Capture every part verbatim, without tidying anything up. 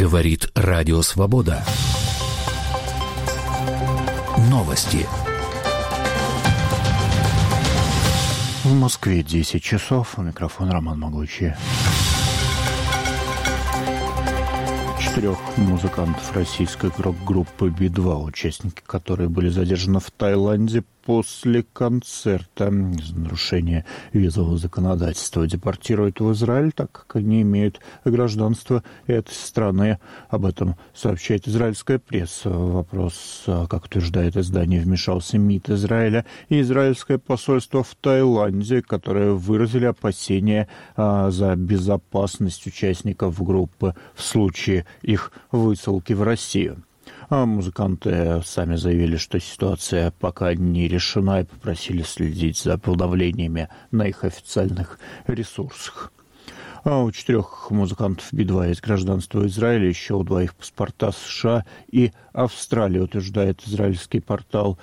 Говорит Радио Свобода. Новости. В Москве десять часов. У микрофона Роман Могучий. Четырех музыкантов российской рок-группы Би два, участники которой были задержаны в Таиланде после концерта за нарушение визового законодательства, депортируют в Израиль, так как они имеют гражданство этой страны. Об этом сообщает израильская пресса. Вопрос, как утверждает издание, вмешался МИД Израиля и израильское посольство в Таиланде, которые выразили опасения за безопасность участников группы в случае их высылки в Россию. А музыканты сами заявили, что ситуация пока не решена, и попросили следить за подавлениями на их официальных ресурсах. А у четырех музыкантов Би два есть гражданство Израиля, еще у двоих паспорта США и Австралии, утверждает израильский портал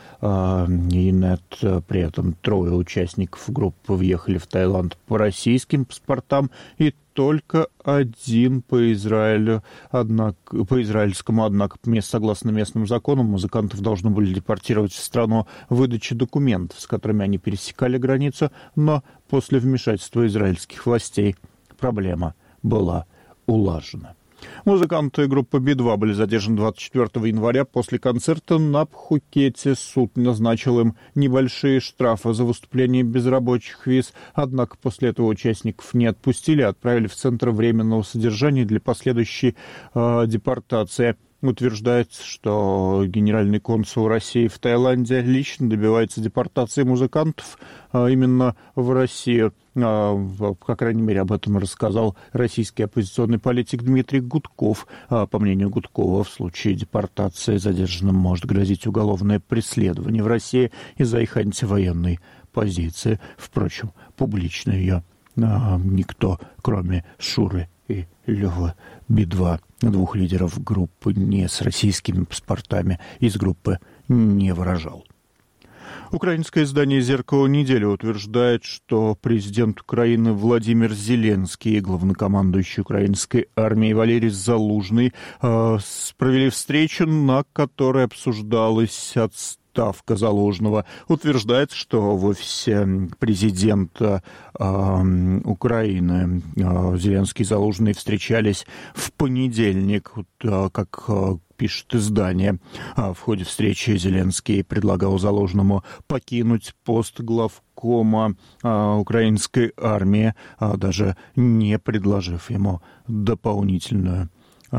Инет. При этом трое участников группы въехали в Таиланд по российским паспортам и только один по Израилю, однако, по израильскому, однако, согласно местным законам, музыкантов должны были депортировать в страну выдачи документов, с которыми они пересекали границу, но после вмешательства израильских властей проблема была улажена. Музыканты группы Би два были задержаны двадцать четвёртого января после концерта на Пхукете. Суд назначил им небольшие штрафы за выступление без рабочих виз, однако после этого участников не отпустили, а отправили в Центр временного содержания для последующей э, депортации. Утверждается, что генеральный консул России в Таиланде лично добивается депортации музыкантов а, именно в Россию. А, по крайней мере, об этом рассказал российский оппозиционный политик Дмитрий Гудков. А, по мнению Гудкова, в случае депортации задержанным может грозить уголовное преследование в России из-за их антивоенной позиции. Впрочем, публично ее а, никто, кроме Шуры и Лёвы Би два, двух лидеров группы не с российскими паспортами, из группы не выражал. Украинское издание «Зеркало недели» утверждает, что президент Украины Владимир Зеленский и главнокомандующий украинской армией Валерий Залужный э, провели встречу, на которой обсуждалась отставка Ставка Залужного. Утверждается, что в офисе президента э, Украины э, Зеленский и Залужный встречались в понедельник, э, как э, пишет издание. В ходе встречи Зеленский предлагал Залужному покинуть пост главкома э, украинской армии, э, даже не предложив ему дополнительную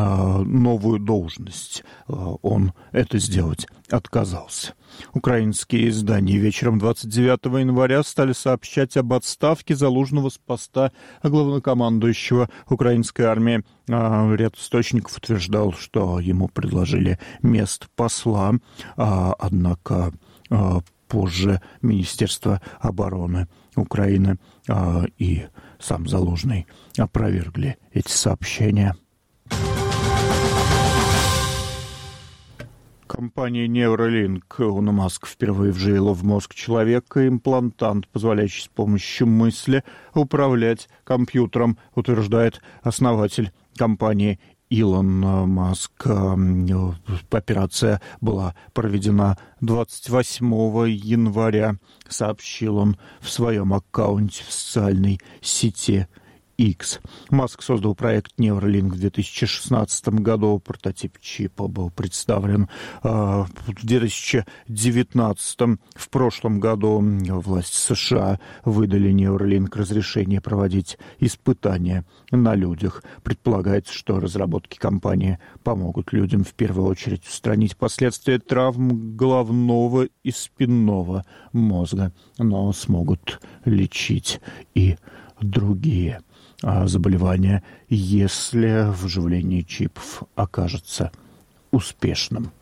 новую должность. Он это сделать отказался. Украинские издания вечером двадцать девятого января стали сообщать об отставке Залужного с поста главнокомандующего украинской армии. Ряд источников утверждал, что ему предложили место посла, однако позже Министерство обороны Украины и сам Залужный опровергли эти сообщения. Компания Neuralink Илона Маска впервые вживила в мозг человека имплантант, позволяющий с помощью мысли управлять компьютером, утверждает основатель компании Илон Маск. Операция была проведена двадцать восьмого января, сообщил он в своем аккаунте в социальной сети X. Маск создал проект Neuralink в две тысячи шестнадцатом году. Прототип чипа был представлен э, в две тысячи девятнадцатом. В прошлом году власти США выдали Neuralink разрешение проводить испытания на людях. Предполагается, что разработки компании помогут людям в первую очередь устранить последствия травм головного и спинного мозга, но смогут лечить и другие заболевания, если вживление чипов окажется успешным.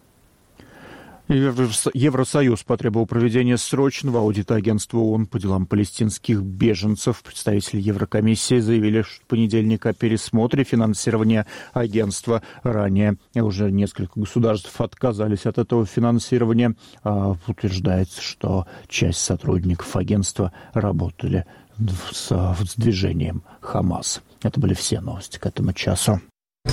Евросоюз потребовал проведения срочного аудита агентства ООН по делам палестинских беженцев. Представители Еврокомиссии заявили в понедельник о пересмотре финансирования агентства. Ранее уже несколько государств отказались от этого финансирования. Утверждается, что часть сотрудников агентства работали с, с движением Хамас. Это были все новости к этому часу.